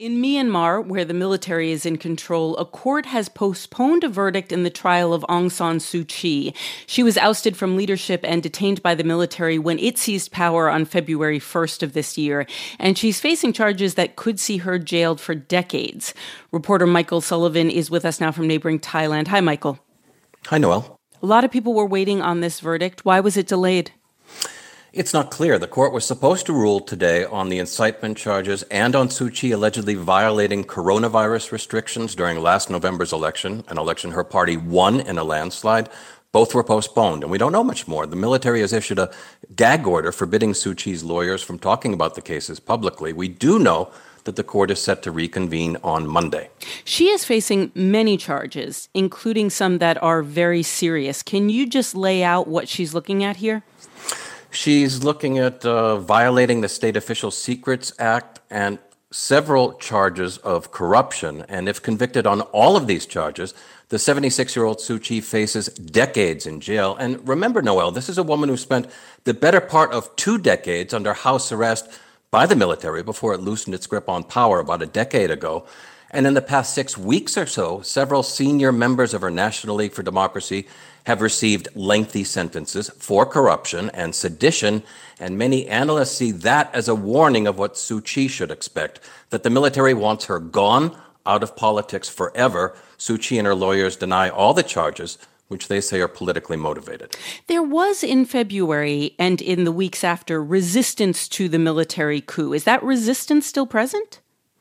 In Myanmar, where the military is in control, a court has postponed a verdict in the trial of Aung San Suu Kyi. She was ousted from leadership and detained by the military when it seized power on February 1st of this year, and she's facing charges that could see her jailed for decades. Reporter Michael Sullivan is with us now from neighboring Thailand. Hi, Michael. Hi, Noelle. A lot of people were waiting on this verdict. Why was it delayed? It's not clear. The court was supposed to rule today on the incitement charges and on Suu Kyi allegedly violating coronavirus restrictions during last November's election, an election her party won in a landslide. Both were postponed, and we don't know much more. The military has issued a gag order forbidding Suu Kyi's lawyers from talking about the cases publicly. We do know that the court is set to reconvene on Monday. She is facing many charges, including some that are very serious. Can you just lay out what she's looking at here? She's looking at violating the State Official Secrets Act and several charges of corruption. And if convicted on all of these charges, the 76-year-old Suu Kyi faces decades in jail. And remember, Noelle, this is a woman who spent the better part of 2 decades under house arrest by the military before it loosened its grip on power about a decade ago. And in the past 6 weeks or so, several senior members of her National League for Democracy have received lengthy sentences for corruption and sedition, and many analysts see that as a warning of what Suu Kyi should expect, that the military wants her gone, out of politics forever. Suu Kyi and her lawyers deny all the charges, which they say are politically motivated. There was in February and in the weeks after resistance to the military coup. Is that resistance still present?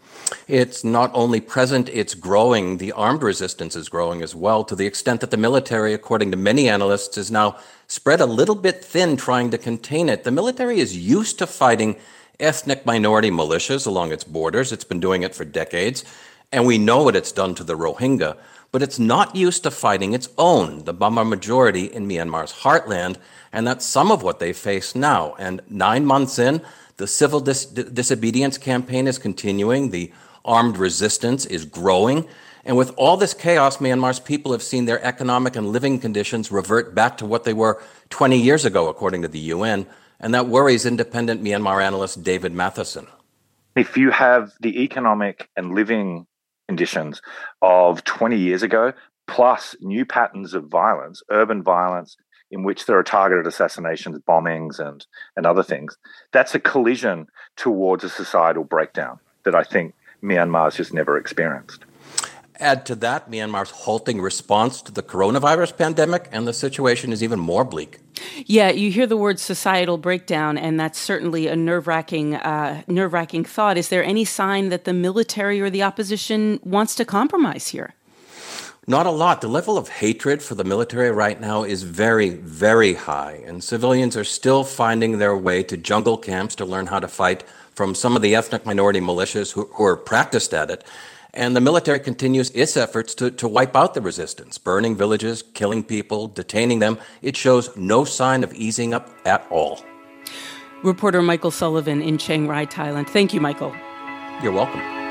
It's not only present, it's growing. The armed resistance is growing as well, to the extent that the military, according to many analysts, is now spread a little bit thin trying to contain it. The military is used to fighting ethnic minority militias along its borders. It's been doing it for decades, and we know what it's done to the Rohingya. But it's not used to fighting its own, the Bamar majority in Myanmar's heartland, and that's some of what they face now. And 9 months in, the civil disobedience campaign is continuing. The armed resistance is growing. And with all this chaos, Myanmar's people have seen their economic and living conditions revert back to what they were 20 years ago, according to the UN. And that worries independent Myanmar analyst David Matheson. If you have the economic and living conditions of 20 years ago, plus new patterns of violence, urban violence, in which there are targeted assassinations, bombings, and other things, that's a collision towards a societal breakdown that I think Myanmar's just never experienced. Add to that Myanmar's halting response to the coronavirus pandemic, and the situation is even more bleak. Yeah, you hear the word societal breakdown, and that's certainly a nerve-wracking thought. Is there any sign that the military or the opposition wants to compromise here? Not a lot. The level of hatred for the military right now is very, very high, and civilians are still finding their way to jungle camps to learn how to fight from some of the ethnic minority militias who are practiced at it. And the military continues its efforts to wipe out the resistance, burning villages, killing people, detaining them. It shows no sign of easing up at all. Reporter Michael Sullivan in Chiang Rai, Thailand. Thank you, Michael. You're welcome.